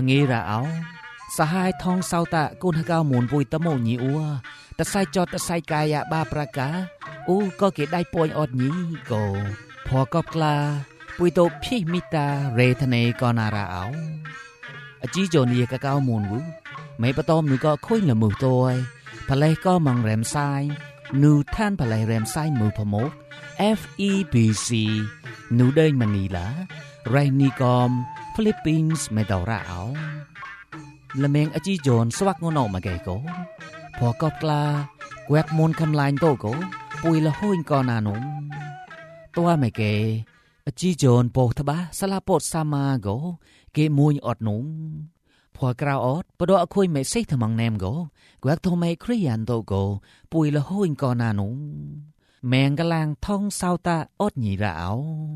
nghĩ ra áoสหายทองเศร้าตะกุนหกาวหมุนปุยตะโมญีอัวตะไซจอตะไซกายะบาประกาก็เกได้ป่วยอดนี้ก็พอกอบกลาปุยโตพี่มิตาเรทเนกอนาราเอาจีโจนีกะกาวหมุนวุไม่ปะตอมนูก็คุยละมือตัวพะเลก็มังแรมไซนูท่านพะเลแรมไซมือพะมก FEBC นูเดินมันนี่ละไรนี่กอมฟิลิปปินส์ไม่ดอราเอาละเมงอจีโจนสวักงอนอมาแกโกพอกอบกลาแกวกมนคำลายโตโกปุยละห้อยกอนานุงตัวไม่เกอจีโจนโปทบะสลาปดสามาโกเกมวยอดนุงพอกราวอดปดอคุยไม่ใช่ทมังแนมโกแกวกโทไม่ครียันโตโกปุยละห้อยกอนานุงแมงกะลางท่องเศร้าตาอดหนีระเอา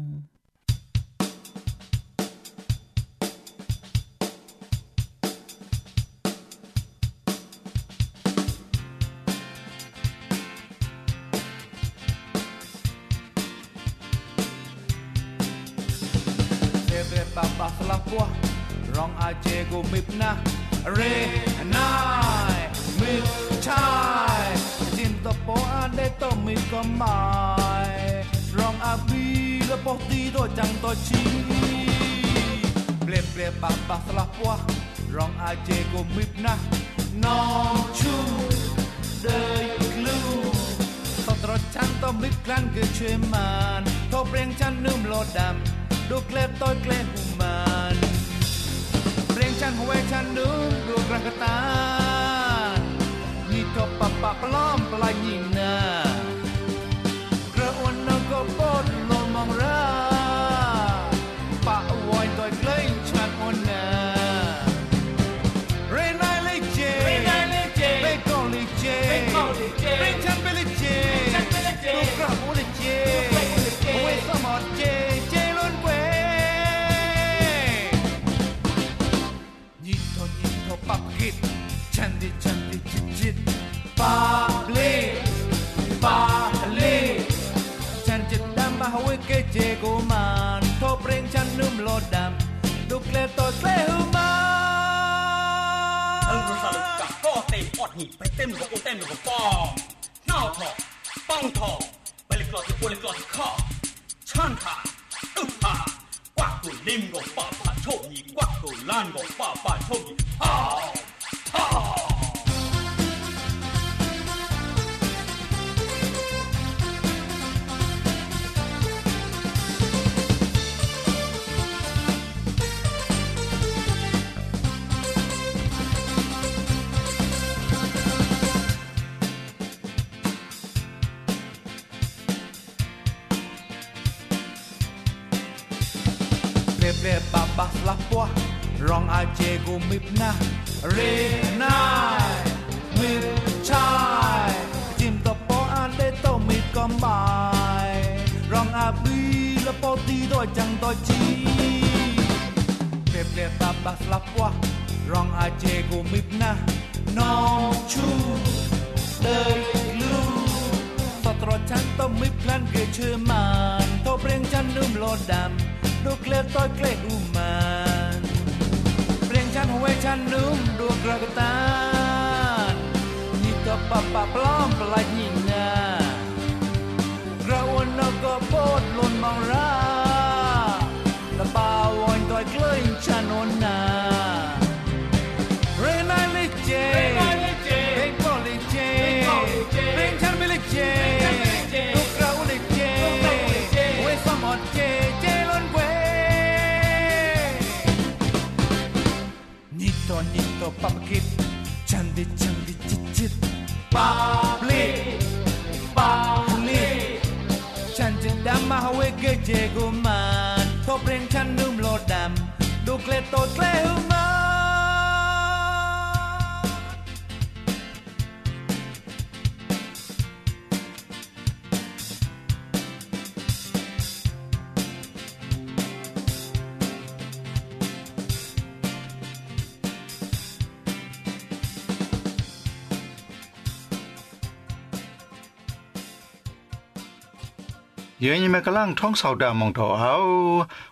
Baba selapua rong aje go mipna re nai mip chai cinta po ade to mi komai rong abi le po ti do jang to chi ble ble baba selapua rong aje go mipna no chu dei glu to tro chan to mip klan ge chwe man to preng chan num lo damดูเกล็ดต้อยเกล็ดหุมันเรียงชันหัวชันดูดูกระกตานนี่ทบปะปะปล้อมปลายยิงนากระอวนนก็ปดลมมองราปะวอยต้อยเกล็ดชันอวนนาเรนายลิเจเบกอนลิเจเรียงชันเบลิเจดูกระอวนลิเจหัวสมอดเจPakit candy candy cicit pale canjit dam bahwe ke jego man to preng chan num lodam duk le to tle human al salu ka ko te ot ni pe tem ko pa nao tho pong tho pe le klot ko le klot kha chan tha haกวักกูลิมก็ป้าป้าโชคดีกวักกูล้านก็ป้าป้าโชคดีฮ่าฮ่าเบบาบาลาปัวรองอาเจกูมิบนะเรนายมิบชายจิมตอปออันเดโตมิบกอมบายรองอาบีละปอตีโดจังตอจีเบบาบาลาปัวรองอาเจกูมิบนะน้องชูเดยลูตอตรอจันตอมิบคลันเกเชมันโตเปรงจันนุ่มโลดำดูเกล็ดต้อยเกล็ดอุมันเปลี่ยนชันหัวชันนุ่มดูกระตานนี่ก็ปะปะปล้อมปลายยิงนากระวนนก็โพดลนมองราละบ่าวอนต้อยเกล็ดชันอนนาเรนายลิเจเบงโกลิเจเปลี่ยนชันไม่ลิเจดูกระวนลิเจเวสมอดเจNito papakit candy candy cicit pale candy dam mahawe ke jego man to preng chan num lo dam du kle to kle human เยอะยังไม่กำลังท่องสาวดามองถอเอา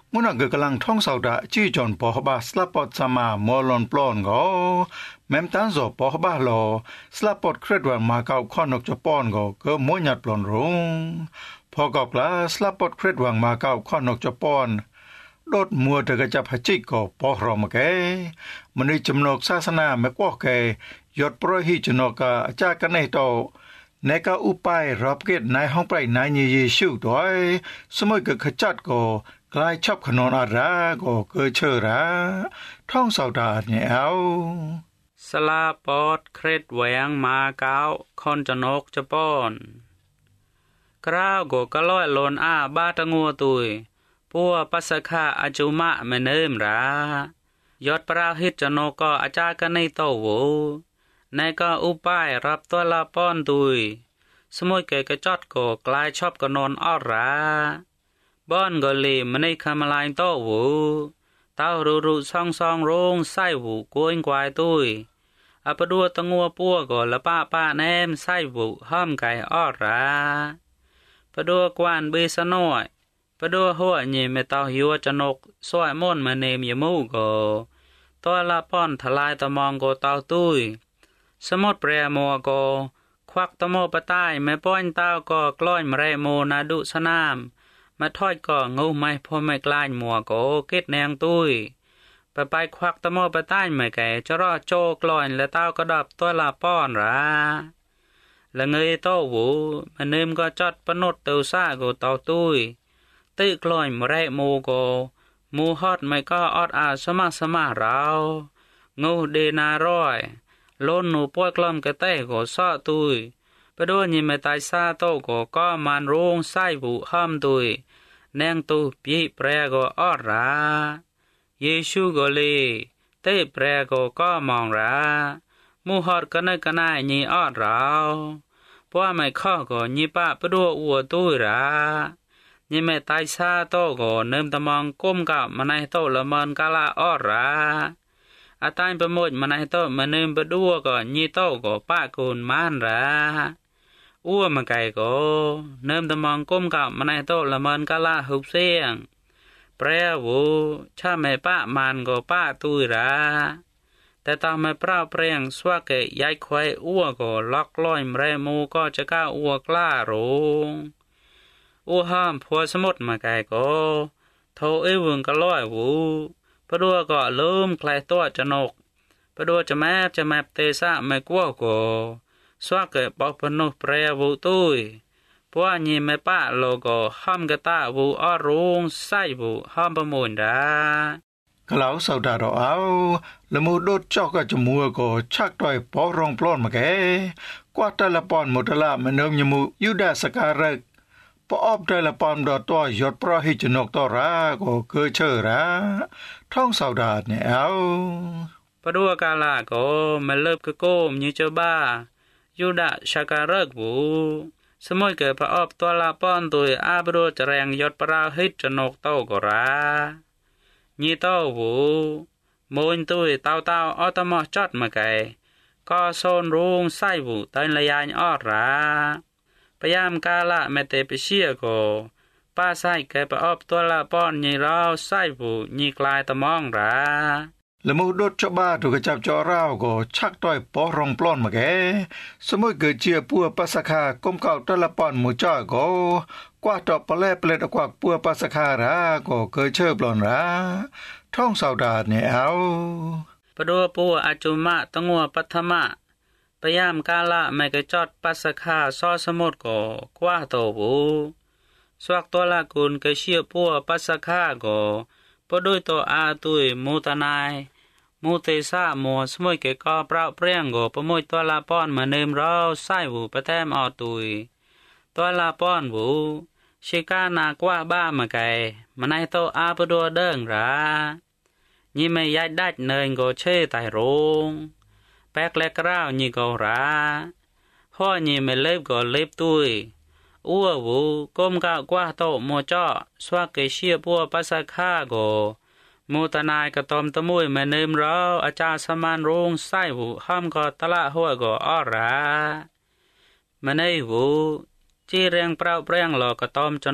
มุนักกำลังท่องสาวดาจี้จอนปอฮบาสลาปอดสมามอลอนปลอนก็แม้มตันโซปอฮบาลอสลาปอดเครดวันมาเก่าข้อนกจะป้อนก็มวยหยัดปลอนรุงพอกับลาสลาปอดเครดวันมาเก่าข้อนกจะป้อนโดดมัวเธอกระจับหัจิกก็ปอรอมาแกมันในจำนกศาสนาไม่กว่าแกยอดโปรหิจนกอาจารย์กันในโตในก็อุปายรับเกตในห้องไปในเยซูด้วยสมัยก็ขจัดก็กลายชอบขนอนอาราก็เกิดเชื่อราท่องสาวดาเนี่ยเอาสลาปอดเครดแหวงมาเก้าคอนจนกจะป้อนกล้าวก็กะล้อยลนบาตะงัวตุยปัวปัสคาอาจุมะแม่เนิมรายอดปราหิตจนกก็อาจารย์กันในโตโวในก็อุปายรับตัวลาป้อนตุยสมุยเกกระจอดก็กลายชอบกนอนออราบ้อนก็เลยมันในคำลายโตโวเต้ารูซองโรงไส้หูกวนกวายตุยอปดัวตะงัวปัวก็ละป้าแนมไส้หูห้อมไก่ออราปดัวกวานเบสน้อยปดัวหัวนี่ไม่เต้าหิวจนกสวยม่นมาเนมยมูก็ตัวละป้อนทลายตะมองก็เต้าตุยสมุดแปรมัวก็ควักตะโมปะใต้แม่ป้อนเต้าก็กล้อยมะเรโมนาดุสนามมาทอดก็งูไม่พอไม่กลายมัวก็เก็ดแนงตุยไปควักตะโมปะใต้ไม่แก่จะรอโจกลอยและเต้าก็ดับตัวละป้อนราละเงยโตหูมันเนิมก็จอดปนดเตาซ่าก็เต้าตุยตื้อกลอยมะเรโมก็มูฮอดไม่ก็อดสมาเรางูเดนาร้อยล้นหนูป่วยกล้อมกระเต้ก็ซ้อตุยไปด้วยยิไม่ตายซาโตก็มันโรงไส้บุห้ามตุยแนงตุปีแปรก็ออดราเยซูก็เลยเต้แปรก็มองรามูฮอดกันนายนี่ออดเราเพราะไม่ข้อก็ยิป้าไปด้วยอัวตุยรายิไม่ตายซาโตก็เนิมตะมองก้มกับมันในโตละมันกะละออดราอาตายประโมดมันในโตมันเนิมไปด้วยก็ยี่โตก็ป้ากูนมานราอ้วมาไก่ก็เนิมตะมองก้มกับมันในโตละมันกะละหุบเสียงแปรวูชาไม่ป้ามันก็ป้าตุยราแต่ตาไม่เปล่าเปรียงสวะเกยยายควายอ้วก็ล็อกล้อยมเรมูก็จะก้าอ้วกล้าโรงอ้วห้ามพัวสมุดมาไก่ก็โทเอวงก็ล้อยวูปดัวก็เริ่มคลายตัวจนกปดัวจะแมบเตซ่าไม่กลัวก็สวะเกยปอกพนุเปรวูตุยพวกนี้ไม่ป้าโลก็ห้ามกะตาวูอ้อรุงไส้วูห้ามประมูลดากล่าวสาวดาเราเอาละมูดดจอกก็จมัวก็ชักต่อยปอรองปลอนมาแกกว่าแต่ละปอนหมดละมันเนิมยมูยูดาสการะปอบแต่ละปอนดอตัวยอดปรหิจนกตอราก็เกิดเชื่อราท่องสาวดาเนี่ยเอาปดัวกาลาก็มาเลิบกะโก้มยูเจ้าบ้ายูดาสการะวูสมัยเกิดพระอบตัวละป้อนตัวบรัวจะแรงยอดปราหิจนกโตก็รายี่โตหูโมนตุยเต้าอตมอจอดมาไกก็โซนรุงไส้หูเต้นระยานออดราพยายามกาละแมเตปเชียก็ป้าไส้เกปอบตัวละป้อนยี่เราไส้หูยี่กลายตะมองราละมูดดชบ้าถูกจับจอราวก็ชักต่อยปอรองปลอนมาแกสมัยเกิดเจียปัวปัสคาก้มเก่าตะละปอนหมู่จ้าก็กว่าตอบปะแลเปลดกว่าปัวปัสคาราก็เกิดเชื่อปลอนราท่องสาวดาเนี่ยเอาปดัวปัวอาจุมะตะงัวปัทมะพยายามกาละไม่กระจอดปัสคาซอสมุดก็กว่าโตหูสวักตัวละกุลเกเชียปัวปัสคาก็ปดุยตัวตุยมูตนายมูเตซ่ามัวสมุยเกก็เปล่าเปรี้ยงก็ประมวยตัวละป้อนมาเนิมเราไส้หูประแทมตุยตัวละป้อนหูชิกานากว่าบ้ามาไกมันให้โตปดัวเดิงรายี่ไม่ยัดดัดเนินก็เช่ไตโรงแปกเล็กราวยี่ก็ราพ่อยี่ไม่เล็บก็เล็บตุยอ้ววูก้มก้าวกว่าโตโมจ่อสวากเกเชียปัวปัสคาโกมูตนายกระตอมตะมุยแม่เนิมเราอาจารย์สมานโรงไส้หูห้ามก็ตละหัวก็อ้อรามันไอ้หูจีเรียงเปล่าเปรี้ยงหลอกกระตอมจนก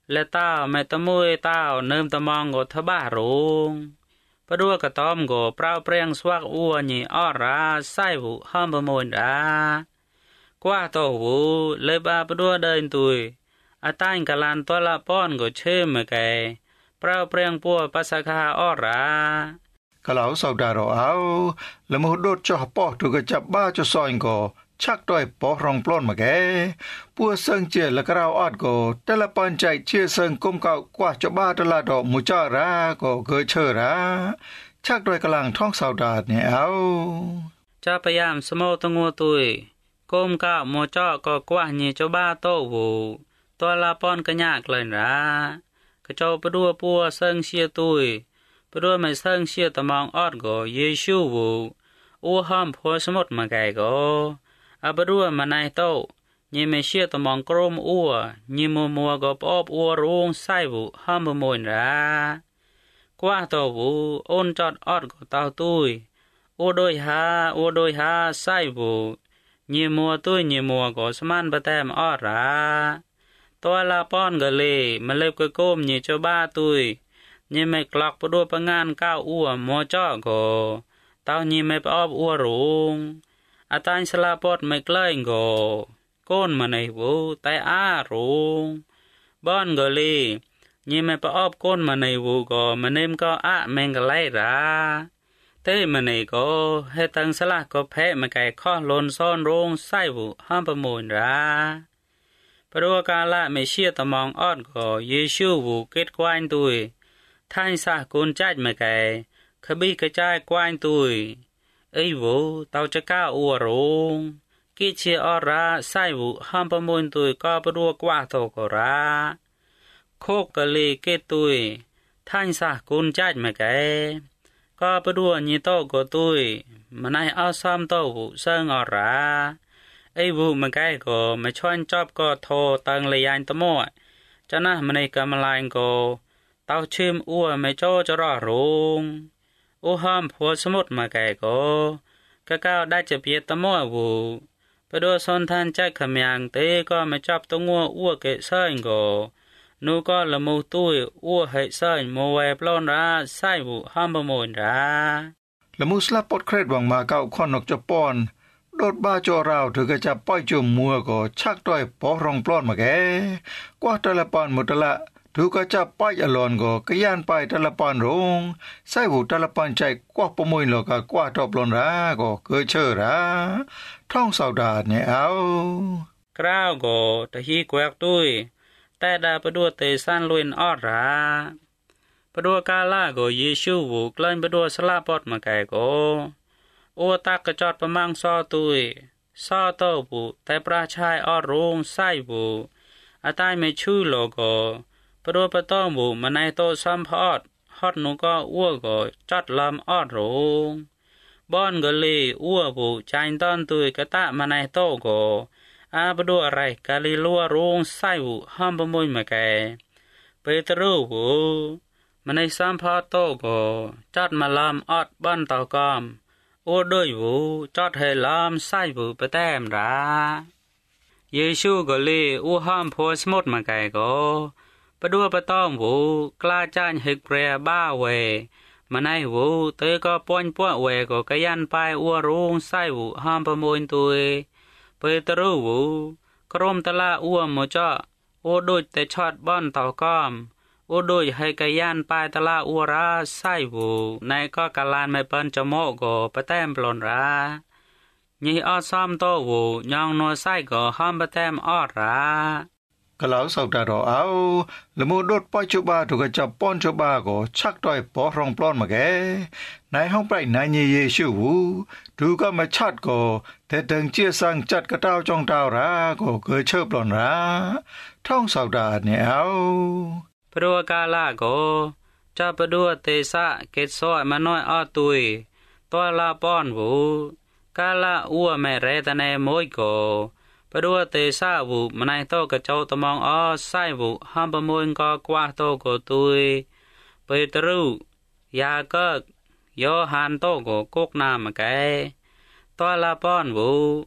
และต้าไม่ตะมุยต้าเนิมตะมองก็ทบ้ารุงปะดัวกระตอมก็เปล่าเปรียงสวักอัวนี่อ้อราไส้บุห้ามประมวลดากว่าโตหูเลยบาปะดัวเดินตุยอาต้านกะลานตัวละป้อนก็เชื่อมแกเปล่าเปรียงปัวปัสคาอ้อรากะเหลาสาวดารอเอาละมุดดจ่อปอถูกจับบ้าจะซอยก็ชักต้อยปอรองปล้นมาแกปัวเซิงเจละกราวออดก็แต่ละปันใจเชื่อเซิงกุมเก่ากว่าจะบ้าตละดอกมุจ้าราก็เกิดเชื่อราชักต้อยกำลังท้องสาวดาเนี่ยเอาจะพยายามสมอตงัวตุยกุมเก่ามุจ้าก็กว่านี่จะบ้าโตหูตัวละป้อนก็ยากเลยรากระโจปดัวปัวเซิงเชียตุยปดัวไม่เซิงเชียตะมองออดก็เยชูหูอู้ห้อมพัวสมุดมาไกก็อาบดัวมานายโตยี่ไม่เชื่อตะมองกรมอัวยี่มัวก็ปอบอัวรุงไส้บุห้ามบมวยรากว่าโตบุอ้นจอดออดก็เต้าตุยอัวโดยหาไส้บุยี่มัวตุยยี่มัวก็สมานประแตมออดราตัวลาป้อนก็เลยมาเล็บก็ก้มยี่เจ้าบ้าตุยยี่ไม่กลอกปดัวประงานก้าวอัวมัวจ่อก็เต้ายี่ไม่ปอบอัวรุงอาตานสลาปอดไม่ใกล้ก็ก้นมาในหูแต่อารุงบ้านก็เลยยี่ไม่ปอบก้นมาในหูก็มันเนมก็อะแมงกะไลราเต้มาในก็ให้ตังสลาก็แพ้มาไก่ข้อลนซ่อนรงไส้หูห้ามประมูลราปรัวกาละไม่เชื่อตะมองออดก็เยชูหูเกิดกวานตุยท่านสากุนจัดมาไก่ขบีกระจายกวานตุยไอ้วูเตาจะก้าอัวรงกิเชออราไส้วูห้ามประมวลตุยก็ปรัวกว่าโตกราโคกกะลีเกตุยท่านสากุนจัดมาไก่ก็ปรัวญีโตกตุยมันให้เอาซ้ำโตวูเซิงอราไอ้วูมาไก่ก็มาชวนจอบก็โทตังเลยยันตะมั่วจะนะมันให้กำลายก็เตาชิมอัวไม่โจจะรอรงโอห้ามผัวสมุดมาไก่ก็ก้าวได้จะเปียตะมั่ววูไปดูสนทานใจขมยังเตก็ไม่จับตัวงัวอ้วเกะเส้นก็นูก็ละมูตุ้ยอ้วให้เส้นโมเวปล้นราไส้วูห้ามประมูลราละมูสลับปดเครดวังมาเก้าข้อนกจะป้อนโดดบ้าจอราวถือก็จะป้อยจุ่มมัวก็ชักต้อยปอรองปล้นมาแกกว่าตะละปอนหมดละถูกก็จะป้ายอลอนก็กะย่านไปตะละปอนรงไส้หูตะละปอนใจกว่าประมวยหลอกกว่าตอบลนราก็เกิดเชื่อราท่องสาวดาเนี่ยเอากล้าวก็ตะฮีแกวกตุ้ยแต่ดาประดัวเตสันลุยนออดราประดัวกาลาก็เยชูหูกลั่นประดัวสลาปอดมาไก่ก็โอตักกระจอดประมังซอตุยซอโตบุแต่ปราชายออดรงไส้บุอาตายไม่ชื่อโลก็ปรัวปะต้องบุมันในโตซ้ำพอดฮอดนูก็อ้วก็จัดลำออดโรงบ้อนก็เลยอ้วบุใจต้อนตุยกะตะมันในโตก็อาปรัวอะไรกะลีลัวโรงไส้บุห้ามประมุยมาแกเปตรูบุมันในซ้ำพอดโตก็จัดมาลำออดบ้านเต่ากอมโอ้ด้วยบุจัดให้ลำไส้บุไปแต้มราเยซูก็เลยอ้วห้ามโพสมดมาแกก็ปดัวปะต้องหูกล้าจ้านฮึกเรียบ้าเวมันให้หูเตยก็ป้อนป้วเวก็กะยันไปอัวรุงไส้หูห้ามประมวลตุยเปตรูหูกรมตะละอัวหมจ่อโอดุดแต่ชอดบ้อนเต่ากอมโอดุดให้กะยันไปตะละอัวราไส้หูในก็กะลานไม่เปิ้นจโมก็ปะแต้มปลนรายี่ออซ้อมโตหูยองนัวไส้ก็ห้ามปะแต้มออดรากะเหลาสาวดารอเอาละมูดดป้อยจุบาถูกจับป้อนจุบาก็ชักต้อยปอรองปล้อนมาแกในห้องไปนายเยชูถูกก็มาชัดก็แต่ถึงเจียสังจัดกระเต้าจองเต้าราก็เกิดเชิบปล้อนราท่องสาวดาเนี่ยเอาปรัวกาลาก็จะปดัวเตสะเกตซอยมาน้อยอ้อตุยตัวลาป้อนหูกาลาอัวแม่เรตะเนโมยก็ปรัวเตซาบุมันในโตกระเจ้าตะมองอ้อไส้บุห้ามประมวลก็กว่าโตก็ตุยเปตรูยาเกิกโยฮันโตก็กกน้ำมาแกตัวลาป้อนบุ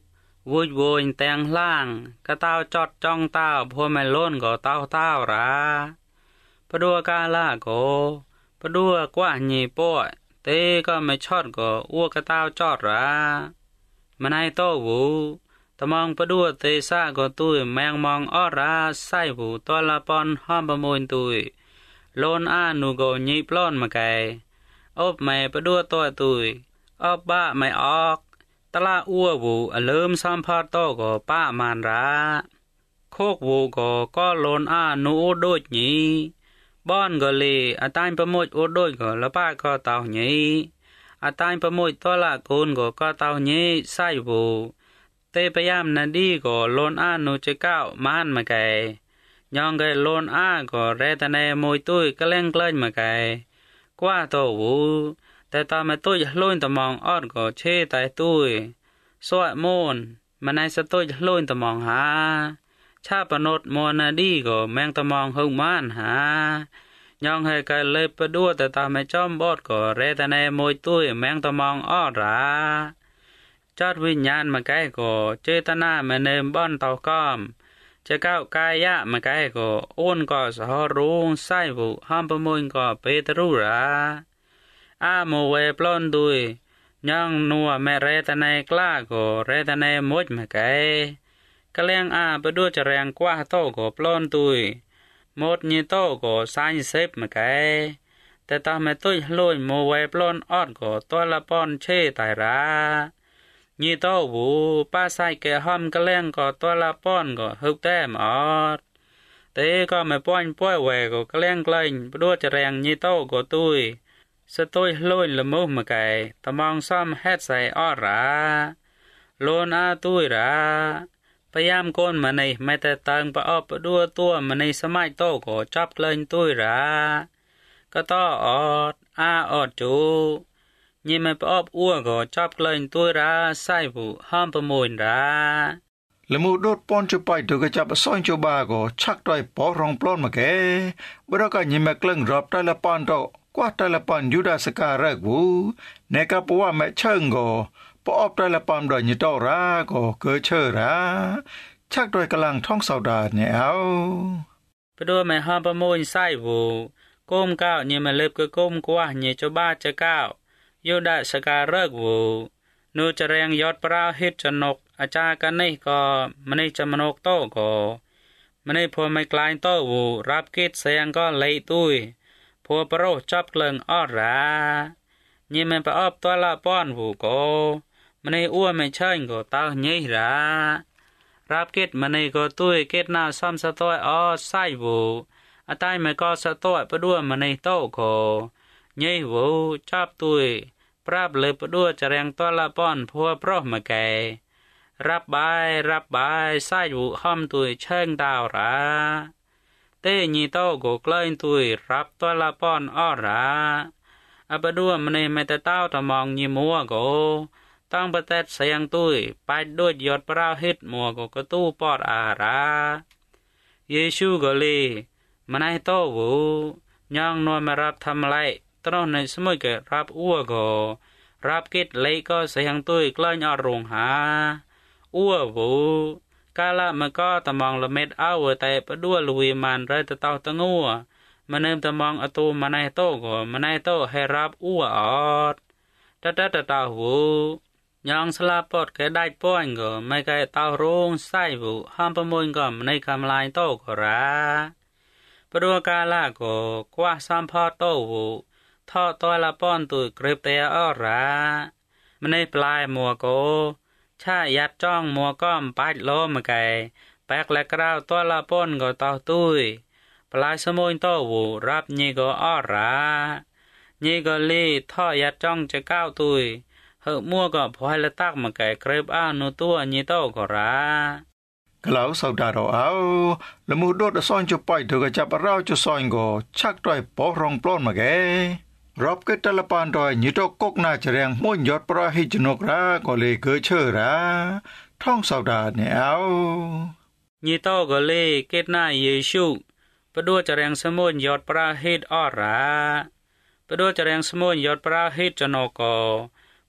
วุยโวยแตงล่างกะเต้าจอดจ้องเต้าพวไม่ล้นก็เต้าราปะดัวกาลาโกปะดัวกว่าหนีป่วยเต้ก็ไม่ชอดก็อ้วกะเต้าจอดรามันให้โตวูตะมองปะดัวเตซ่าก็ตุยแมงมองอ้อราไส้วูตัวละปอนห้อมประมวยตุยโลนอานูโกญีปล้อนมาไกอบไม่ปะดัวตัวตุยอบบ้าไม่ออกตะละอ้ววูอเลิมซัมพาโตก็ป้ามานราโคกวูก็โลนอานูโอโดดญีบ้อนก็เลยอาตายประมวยโอโดดก็ละป้าก็เต่าญีอาตายประมวยตัวละกูนก็เต่าญีไส้วูเตพยายามนาดีก็โลนอานูจะก้าวมานมาไกยองไกโลนอาก็เรตในมวยตุ้ยก็เล่งเกล้นมาไกกว่าโตวูแต่ตาไม่ตุ้ยล้นตะมองออดก็เชตายตุ้ยสวดมนต์มันในสตุ้ยล้นตะมองหาชาปนดมอนาดีก็แมงตะมองหงมานหายองให้ไกเลยประดัวแต่ตาไม่จอมบอดก็เรตในมวยตุ้ยแมงตะมองออดราจอดวิญญาณมาไกก็เจตนาแม่เนมบ้อนเต่าก้อมจะก้าวกายะมาไกก็โอนก็สหรุงไส้บุห้ามประมวยก็เปตรุราอาโมเวปล้นดุยยังนัวแม่เรตในกล้าก็เรตในมดมาไกกะเลียงอาประดัวจะแรงกว่าโตก็ปล้นดุยมดยีโตก็สายเซฟมาไกแต่ตาไม่ตุ้ยลอยโมเวปล้นออดก็ตัวละป้อนเชตายรายีโตวูป้าใส่แก่ห้อมกะเลี้ยงก็ตัวละป้อนก็ฮึกแต้มออดเตก็ไม่ป้อนป้อยแหวก็กะเลี้ยงเกล้งประดัวจะแรงยีโตก็ตุยสตุยลอยละมุมมาไกตะมองซ้ำเฮ็ดใส่ออดราโลนอาตุยราพยายามโกนมาในไม่แต่ตังปะออบประดัวตัวมาในสมัยโตก็จับเกล้งตุยราก็ต้อออดอาออดจูยิ่งไม่ปอบอ้วก็จับเกลนตัวราไส้ผู้ห้ามประมวยราละมูดดปอนจะไปถูกจับซ่อนจูบาก็ชักได้ปอรองปล้นมาแกบรก็ยิ่งไม่เกลงรอบแต่ละปอนโตกว่าแต่ละปอนยูดาสการะกูในกับปัวแม่เชิงก็ปอบแต่ละปอนโดยยิ่งโตราก็เกิดเชื่อราชักโดยกำลังท่องสาวดาเนี่ยเอาไปดูแม่ห้ามประมวยไส้ผู้ก้มก้าวยิ่งมาเล็บก็ก้มกว่ายิ่งจูบาจะก้าวยูดาสการะกูนูจะแรงยอดปราหิตจนกอาจารย์กันนี่ก็มันนี่จะมนกโตก็มันนี่พอไม่กลายโตวูรับกิจเสียงก็เลยตุยพอประโรจับเกลิงออดรายิ่งมันไปอบตัวละป้อนวูก็มันนี่อ้วนไม่เชิงก็เต้าเงี้ยรารับกิจมันนี่ก็ตุยกิจหน้าซ้ำสะต้อยออดไส้วูอาตายมันก็สะต้อยประด้วยมันนี่โตก็เงี้ยวูจับตุยปราบเลยประดัวจะแรงตัวละป้อนพัวเพราะมาแกรับบายไส้อยู่ห้อมตุยเชิงดาวราเต้ยีโตโกเกลยตุยรับตัวละป้อนอ้อราอประดัวมันไม่แต่เต้าตะมองยีมัวโกต้องประเทศเสียงตุยไปด้วยยอดปราหิตมัวโกกตู้ปอดอาราเยซูก็เลยมันให้โตวูยังนวลมารับทำไรตอนในสมัยเกิดรับอ้วก็รับกิจเลยก็เสียงตุยกล้อยอรงหาอ้ววูกาละมันก็ตะมองละเม็ดเอาแต่ประดัวลุยมันไรตะเต้าตะงัวมันเนิ่มตะมองอตูมันในโตก็มันในโตให้รับอ้วออดตะเต้าวูยองสลาปอดแกได้ป้อนก็ไม่ไกลเต้าโรงไส้วูห้ามประมวยก็ในคำลายโตก็ราประดัวกาละก็กว่าสัมพอโตวูทอตัวละป้อนตุยเกรบเตออรามันในปลายมัวโกชายัดจ้องมัวก้อมปัดโลมาไกแปกและกราวตัวละป้อนก็ต่อตุยปลายสมุนโตวูรับนี่ก็ออรานี่ก็ลีทอยัดจ้องจะก้าวตุยเหอะมัวก็พอยละตักมาไกเกรบอ้านูตัวนี่โตก็รากล่าวสาวดาเราเอาละมูดดซ่อนจะไปถูกจับเราจะซ่อนก็ชักด้วยปอรองปล้นมาแกรับกิตละปานดอยยิ่งตกกนาจะแรงมุ่นยอดปราหิจนกราก็เลยเกิดเชื่อราท่องสาวดาเนี่ยเอายี่โตก็เลยกิตนาเยซูประดัวจะแรงสมุนยอดปราหิตออราประดัวจะแรงสมุนยอดปราหิจนกก็ม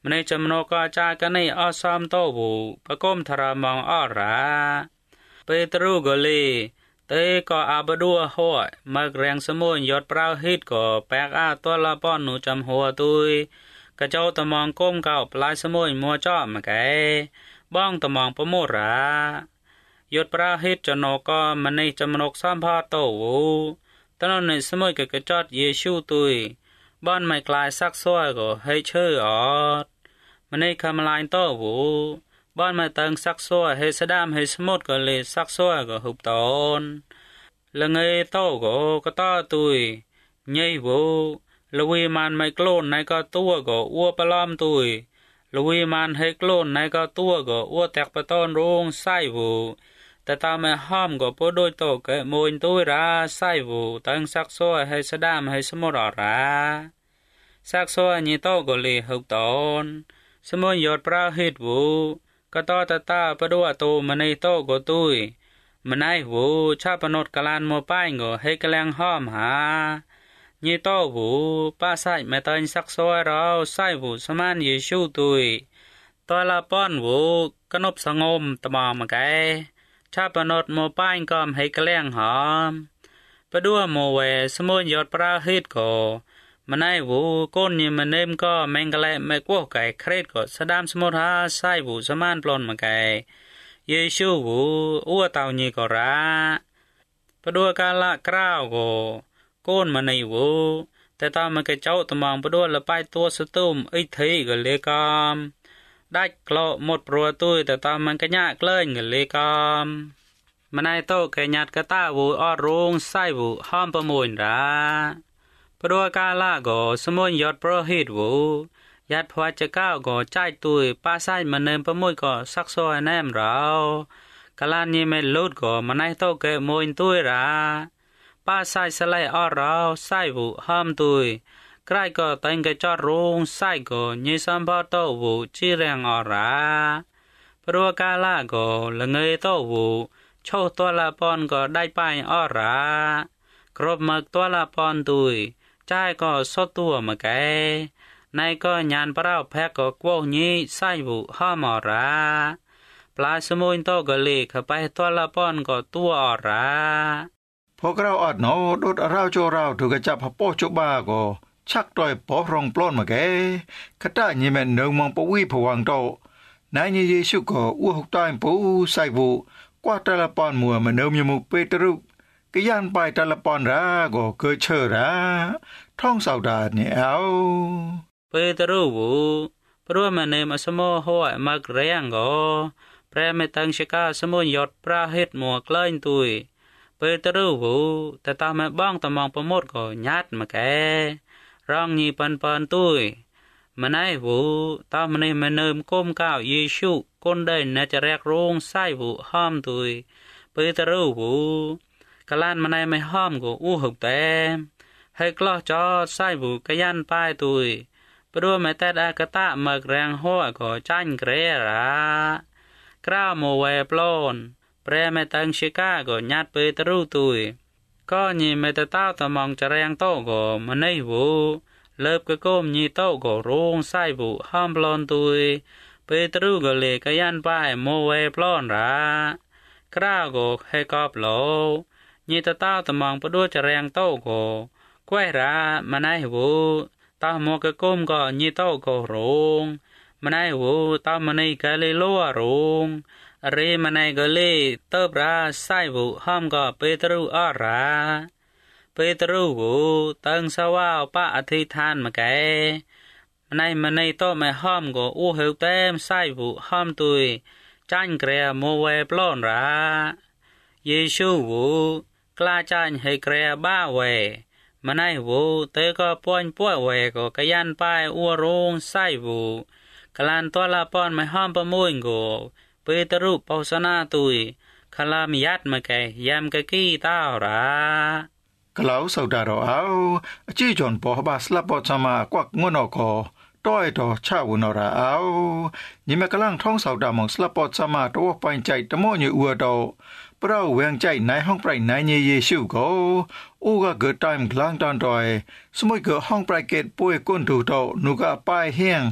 มันในจำนวนก็จากันในอสามโตบูประกมทรมองอราเปตรูก็เลยเตก็อาบดัวหัวมักแรงสมุนยอดเปล่าฮิตก็แปกอาตัวละป้อนหนูจำหัวตุยกระเจ้าตะมองก้มเก่าปลายสมุนมัวจ้อมาแกบ้องตะมองประโมรายอดเปล่าฮิตจนก็มันในจำนวนสามพาโตวูตอนในสมุนกระจอดเยซูตุยบ้านไม่กลายซักซ้อยก็ให้เชื่ออดมันในคำลายโตวูบ้านไม่เติงซักซ้อยให้สดามให้สมุดก็เลยซักซ้อยก็หุบตอนละเงยโตก็ต่อตุยใหญ่วูละวีมันไม่กล้นในก็ตัวก็อ้วปลอมตุยละวีมันให้กล้นในก็ตัวก็อ้วแตกไปต้นโรงไส้วูแต่ตาไม่ห้อมก็พอโดยโตก็มวยตุยราไส้วูเติงซักซ้อยให้สดามให้สมุดอราซักซ้อยนี่โตก็เลยหุบตอนสมุนยอดปลาฮิตวูก็ต่อตาประดัวโตมันในโตก็ตุยมันไอ้วูชาปนดกลานมัวป้ายก็ให้กระแลงห้อมหายี่โตวูป้าใส่แม่ตันซักซ้อยเราใส่วูสมานเยซูตุยตัวละป้อนวูกนบสงมตะมองมาแกชาปนดมัวป้ายก็ให้กระแลงหอมประดัวมัวเวสมุนยอดปลาฮิตก็มันไอ้วูก้นยี่มันเนมก็แมงกะแลไม่กลัวไก่เครียดก็สดามสมุทหาใส่วูสมานปลอนมาแกเยซูวูอ้วเต่านี่ก็ราประดัวกาละกล้าวก็ก้นมันในวูแต่ตามันก็เจ้าตะมองประดัวละไปตัวสตุ้มไอ้เทก็เลยกามได้กลอหมดปลัวตุ้ยแต่ตามันก็ยากเล่นก็เลยกามมันในโตแกยัดกะตาวูออดรุงใส่วูห้อมประมวลราประดัวกาละก็สมุนยอดโปรหิตวูยัดพวัจก้าวก็ใจตุยป้าไส้มันเนิมประมุยก็ซักซอยแนมเรากะลานนี้ไม่ลุดก็มันในโตเกะมวยตุยราป้าไส้สไลอ้อเราไส้บุห้ามตุยใกล้ก็ตั้งกะจอดรุงไส้ก็ยี่สัมพอโตบุจีแรงอ้อราประดัวกาละก็ละเงยโตบุโชตัวละปอนก็ได้ไปอ้อรากรบมักตัวละปอนตุยใจก็สดตัวมาแกในก็ยานปราวแพกก็กวงนี้ไส้บุห้อมอราปลาสมุนโตก็เลยเข้าไปตัวละป้อนก็ตัวอราพวกเราอดหนอดดเราโจเราถูกจับพอจุบาก็ชักต่อยปอรองปล้นมาแกขตานี่แม่นเนืองมองปวีผวังโตนายเยซูก็อ้วกตายปูไส้บุกว่าตะละป้อนมัวมันเนืองยมุเปตรุก็ย่านไปตะละป้อนราก็เกิดเชื่อราท่องสาวดาเนี่ยเอาเปตรูวูเพราะมันเนมสมอหัวมักเรียงก็แปรไม่ตั้งชิกาสมุนยอดปลาเฮ็ดหมวกเล่นตุยเปตรูวูแต่ตาไม่บ้องตะมองประมดก็ยัดมาแกร้องยีปันตุยมันไอ้วูตามันเนมก้มก้าวเยซูก้นได้น่าจะแรกรงไส้วูห้อมตุยเปตรูวูกะลานมันไม่ห้อมก็อู้หุบแต่ให้กล้อจอไส้วูกะยันป้ายตุยปรัวแม่แต่ดากะตะมักแรงหัวก็จันเกรรากล้าโมเวปลอนแปรแม่ตังชิกาก็ยัดเปตรูตุยก็ยีแม่ตะเต้าตะมองจะแรงโตก็มันไม่วูเลิบก็ก้มยีโตก็โรงไส้บุห้ามปลอนตุยเปตรูก็เลยกะยันป้ายโมเวปลอนรากล้าก็ให้กอบโลยีตะเต้าตะมองปรัวจะแรงโตก็กวยรามันไม่วูตาหมอกก้มก็ยี่โตก็โรงมันไอ้วูตามันไอ้กะเลยลัวโรงเรมันไอ้กะเลยเติบราไส้วูห้ามก็เปตรูอ้อราเปตรูวูตั้งสว่าวป้าอธิษฐานมาแกมันไอ้โตไม่ห้ามก็อู้เหวเต็มไส้วูห้ามตุยจันเกลียโมเวปลอนราเยซูวูกล้าจันให้เกลียบ้าเวมันไอ้วูเตก็ป้อนป้วยเวก็กะยันไปอ้วรงไส้วูกลันตัวละป้อนไม่ห้ามประมุยก็เปตรูปาวสนาตุยคลามยัดมาแกยามกะกี้ตาหรากล่าวสาวดาเราเอาจี้จอนปอบาสลับปอจามากวักงวนอกอต้อยต่อชาวนอราเอานี่แม่กำลังท้องสาวดามองสลับปอจามาตัวไปใจตะโมอยู่อัวดอเปล่าเวียงใจในห้องไปในเยซูก็อูก็เกิดตายกลางตอนดอยสมัยเกิดห้องไปเกตป่วยก้นถูโตนูก็ป้ายเฮียง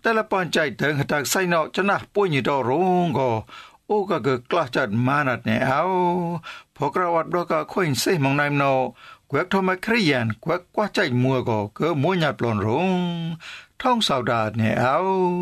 แต่ละปอนใจถึงหักใส่นอจะนักป่วยอยู่ดอรงก็โอ้ก็เกิดกล้าจัดมานัดเนี่ยเอาพอกระวัดเราก็ค่อยเสมองนายนอกวักทอมาครียันกวักกว่าใจมัวก็เกิดมัวหยัดปลอนรงท่องสาวดาเนี่ยเอา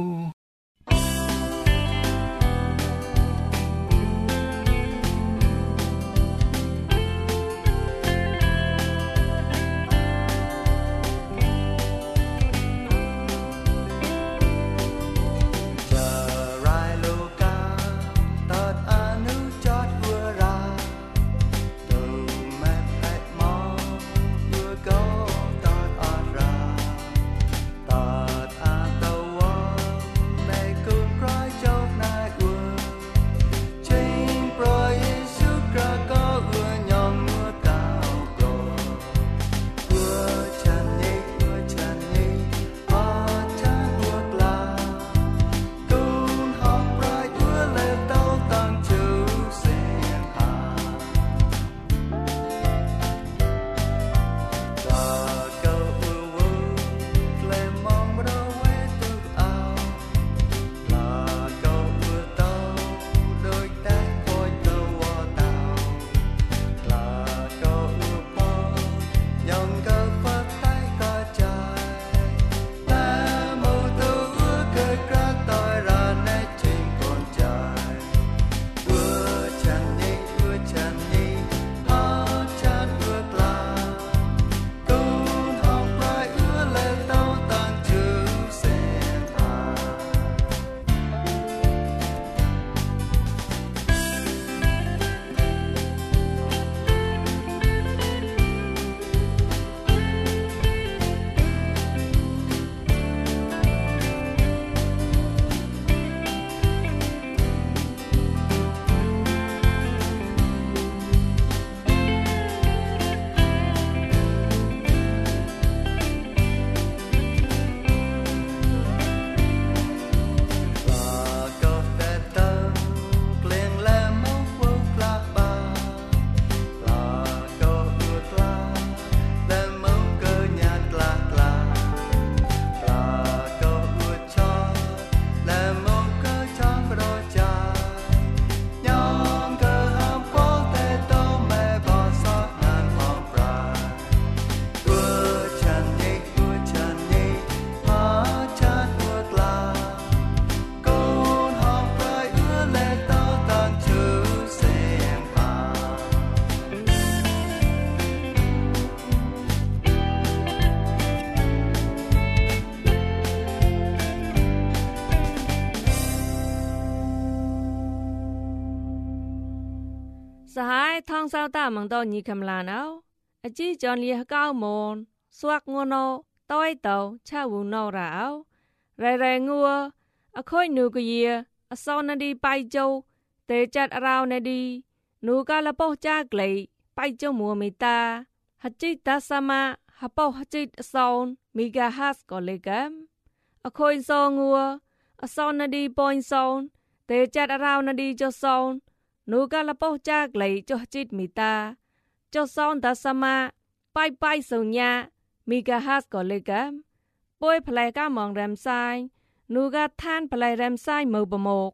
สหายทองเศร้าตามังตอนีคำลานเอาอจีจอนเลียก้าวมอนสวักงัวโนต้อยเตาชาวูนอราเอาไรงัวอค่อยนูกเยียอซอนนาดีไปโจเตจัดอราวนาดีนูกาละปอจากเลยไปโจมัวมิตาฮัจิตาสมาฮัปอฮัจิตซอนมิกาฮัสก็เลยกันอค่อยซองัวอซอนนาดีปอยซอนเตจัดอราวนาดีโจซอนนูกาละปอจากเลยโจจิตมิตาโจซอนตาสมาไปสุญญามิกาฮัสก็เลยกันป่วยพลายก้ามองแรมไซนูกาท่านพลายแรมไซมือบมก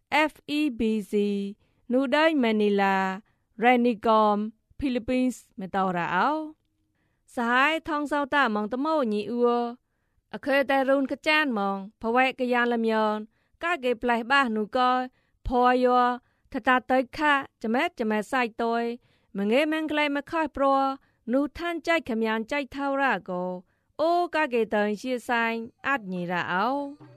FEBC นูได้มนิลาเรนิกอมฟิลิปปินส์เมตาราเอาสหายทองเศร้าตามองตะโมญีอัวเคยแต่รุนกระจานมองพะแวกยานลำยอนก้าเก็บปลายบ้านนูก็พอยอทตาเตยค่ะจะแม่ใส่ตัวมึงเอมันไกลมาค่อยปลัวนูท่านใจขมยานใจเท่าราโกโอ้กาเกเตยเชียไซอัดญีราเอา